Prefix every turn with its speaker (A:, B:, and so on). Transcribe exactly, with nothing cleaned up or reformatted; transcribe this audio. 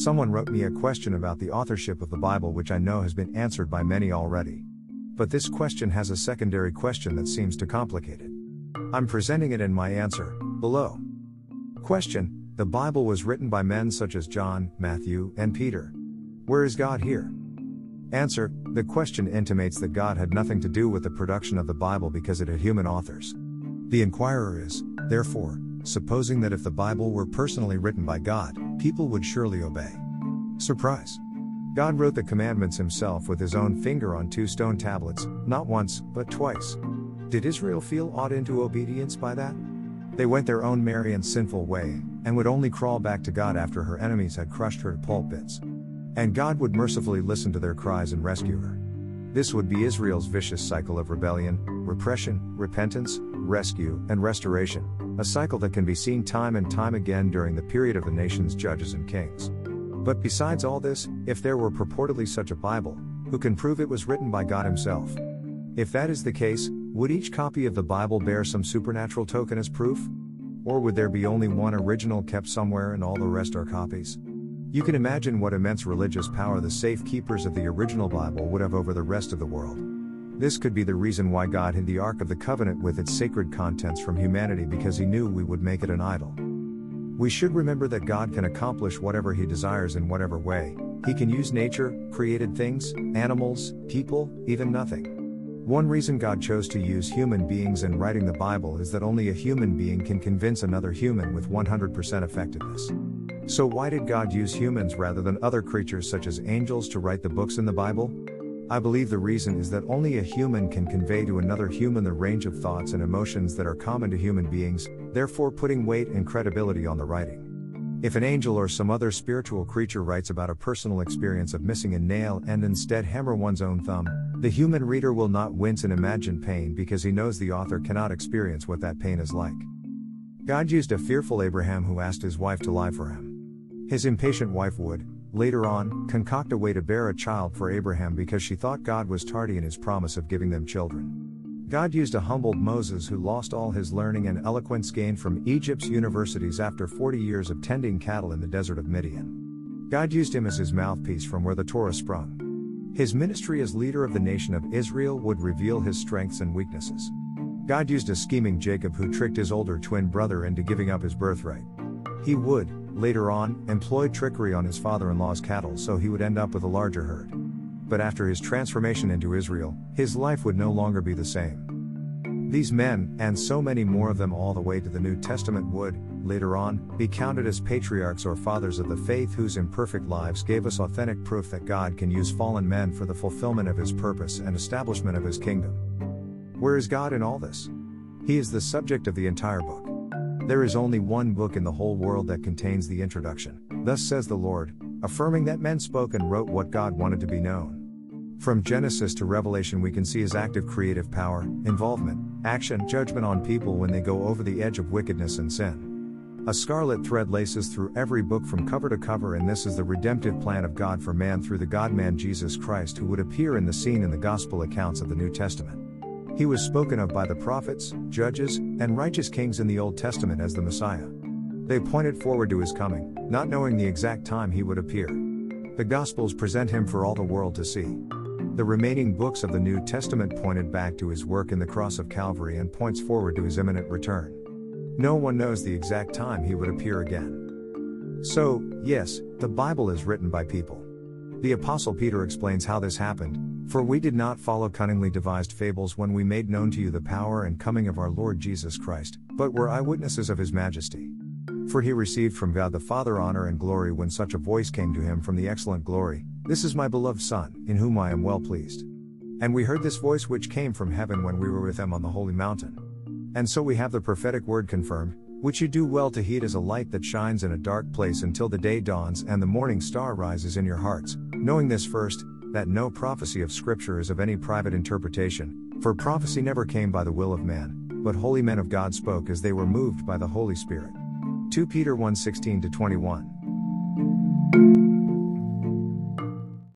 A: Someone wrote me a question about the authorship of the Bible, which I know has been answered by many already. But this question has a secondary question that seems to complicate it. I'm presenting it in my answer, below. Question: the Bible was written by men such as John, Matthew, and Peter. Where is God here? Answer: the question intimates that God had nothing to do with the production of the Bible because it had human authors. The inquirer is, therefore, supposing that if the Bible were personally written by God, people would surely obey. Surprise! God wrote the commandments himself with his own finger on two stone tablets, not once, but twice. Did Israel feel awed into obedience by that? They went their own merry and sinful way, and would only crawl back to God after her enemies had crushed her to pulp bits. And God would mercifully listen to their cries and rescue her. This would be Israel's vicious cycle of rebellion, repression, repentance, rescue, and restoration, a cycle that can be seen time and time again during the period of the nation's judges and kings. But besides all this, if there were purportedly such a Bible, who can prove it was written by God himself? If that is the case, would each copy of the Bible bear some supernatural token as proof? Or would there be only one original kept somewhere and all the rest are copies? You can imagine what immense religious power the safekeepers of the original Bible would have over the rest of the world. This could be the reason why God hid the Ark of the Covenant with its sacred contents from humanity, because he knew we would make it an idol. We should remember that God can accomplish whatever he desires in whatever way. He can use nature, created things, animals, people, even nothing. One reason God chose to use human beings in writing the Bible is that only a human being can convince another human with one hundred percent effectiveness. So why did God use humans rather than other creatures such as angels to write the books in the Bible? I believe the reason is that only a human can convey to another human the range of thoughts and emotions that are common to human beings, therefore putting weight and credibility on the writing. If an angel or some other spiritual creature writes about a personal experience of missing a nail and instead hammer one's own thumb, the human reader will not wince and imagine pain because he knows the author cannot experience what that pain is like. God used a fearful Abraham who asked his wife to lie for him. His impatient wife would, later on, concoct a way to bear a child for Abraham because she thought God was tardy in his promise of giving them children. God used a humbled Moses who lost all his learning and eloquence gained from Egypt's universities after forty years of tending cattle in the desert of Midian. God used him as his mouthpiece from where the Torah sprung. His ministry as leader of the nation of Israel would reveal his strengths and weaknesses. God used a scheming Jacob who tricked his older twin brother into giving up his birthright. He would, later on, employ trickery on his father-in-law's cattle so he would end up with a larger herd. But after his transformation into Israel, his life would no longer be the same. These men, and so many more of them all the way to the New Testament, would, later on, be counted as patriarchs or fathers of the faith whose imperfect lives gave us authentic proof that God can use fallen men for the fulfillment of his purpose and establishment of his kingdom. Where is God in all this? He is the subject of the entire book. There is only one book in the whole world that contains the introduction, "Thus says the Lord," affirming that men spoke and wrote what God wanted to be known. From Genesis to Revelation we can see his active creative power, involvement, action, judgment on people when they go over the edge of wickedness and sin. A scarlet thread laces through every book from cover to cover, and this is the redemptive plan of God for man through the God-man Jesus Christ, who would appear in the scene in the gospel accounts of the New Testament. He was spoken of by the prophets, judges, and righteous kings in the Old Testament as the Messiah. They pointed forward to his coming, not knowing the exact time he would appear. The Gospels present him for all the world to see. The remaining books of the New Testament pointed back to his work in the cross of Calvary and points forward to his imminent return. No one knows the exact time he would appear again. So, yes, the Bible is written by people. The Apostle Peter explains how this happened. "For we did not follow cunningly devised fables when we made known to you the power and coming of our Lord Jesus Christ, but were eyewitnesses of his majesty. For he received from God the Father honor and glory when such a voice came to him from the excellent glory, 'This is my beloved Son, in whom I am well pleased.' And we heard this voice which came from heaven when we were with him on the holy mountain. And so we have the prophetic word confirmed, which you do well to heed as a light that shines in a dark place until the day dawns and the morning star rises in your hearts, knowing this first, that no prophecy of Scripture is of any private interpretation, for prophecy never came by the will of man, but holy men of God spoke as they were moved by the Holy Spirit." Second Peter one sixteen to twenty-one.